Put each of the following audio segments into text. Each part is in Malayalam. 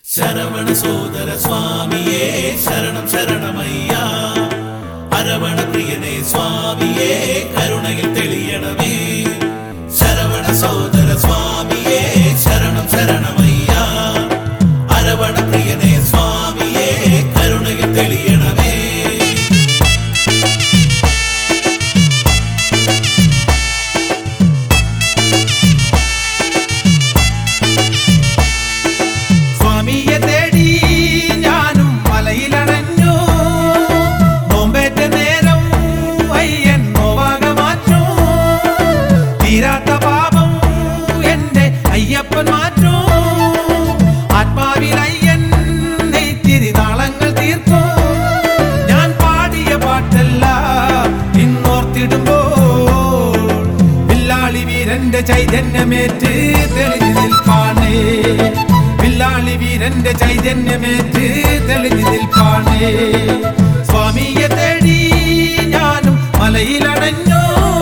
ശരവണ സോദര സ്വാമിയേ ശരണം ശരണമയ്യാ. അരവണ പ്രിയനേ സ്വാമിയേ കരുണയിൽ തെളിയണമേ. ശരവണ സോദര സ്വാമിയേ ശരണം ശരണമയ്യാ. അരവണ പ്രിയനേ സ്വാമിയേ കരുണയിൽ തെളിയണമേ. സ്വാമിയെ തേടി ഞാനും മലയിലണഞ്ഞു. നോമ്പേറ്റ നേരം അയ്യൻ നോവാക മാറ്റൂ. തീരാത്ത പാപം എന്റെ അയ്യപ്പൻ മാറ്റൂ. ആത്മാവിൽ അയ്യൻ നെയ്ത്തിരി നാളങ്ങൾ തീർക്കും. ഞാൻ പാടിയ പാട്ടെല്ലാം ഇന്നോർത്തിടുമ്പോൾ വില്ലാളി വീരന്റെ ചൈതന്യമേറ്റ് തെളിഞ്ഞു നിൽപ്പാണേ. വില്ലാളി വീരന്റെ ചൈതന്യമേറ്റ് തെളിഞ്ഞു നിൽപ്പാണേ. സ്വാമിയെ തേടി ഞാനും മലയിലണഞ്ഞു.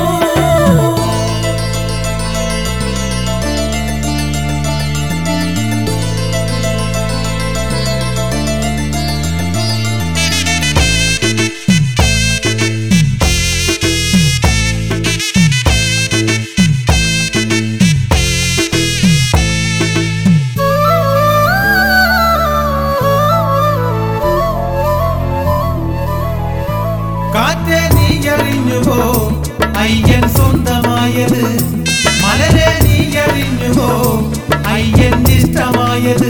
കാറ്റേ നീ അറിഞ്ഞുവോ അയ്യൻ സ്വന്തമായത്? മലരെ നീ അറിഞ്ഞുവോ അയ്യൻ ഇഷ്ടമായത്?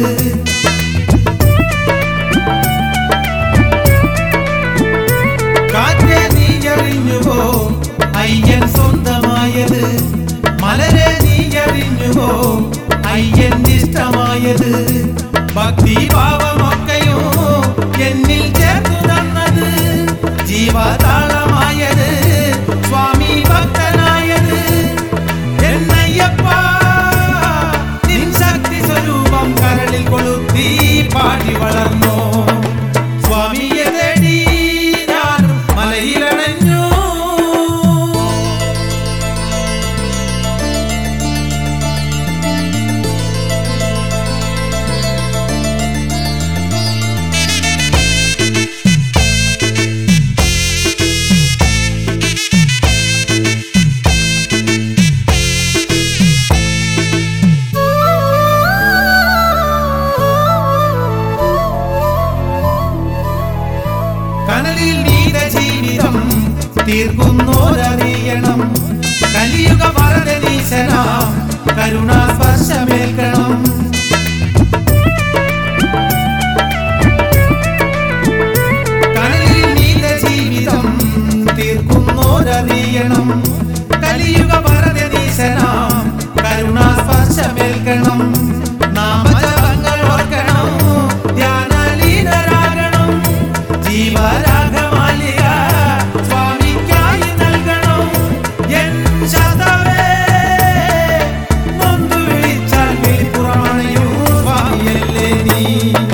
കാറ്റേ നീ അറിഞ്ഞുവോ അയ്യൻ സ്വന്തമായത്? മലരെ നീ അറിഞ്ഞുവോ അയ്യൻ ഇഷ്ടമായത്? ഭക്തിഭാവമൊക്കെയോ എന്നിൽ ചേർത്തു തന്നത്. ജീവതാളമായത് സ്വാമി ഭക്തനായത് എന്നയ്യപ്പ. നിൻ ശക്തി സ്വരൂപം കരളിൽ കൊളുത്തി പാടി വളർന്നു. സ്വാമിയെ തേടി ഞാൻ മലയിലണഞ്ഞു. കനലിൽ നീത ജീവിതം തീർക്കുന്നോരറിയണം. കലിയുഗ വരദനീശനാം കരുണാസ്പർശമേൽക്കണം. കനലിൽ നീത ജീവിതം തീർക്കുന്നോരറിയണം. കലിയുഗ വരദനീശനാം കരുണാസ്പർശമേൽക്കണം. നാമജപങ്ങൾ ഓർക്കണം, ധ്യാനലീനരാകണം. ജീവരാഗമാലിക സ്വാമിക്കായി നൽകണം. എൻ ശതവേ നൊന്തു വിളിച്ചാൽ വിളിപ്പുറമണയൂ സ്വാമിയല്ലേ നീ.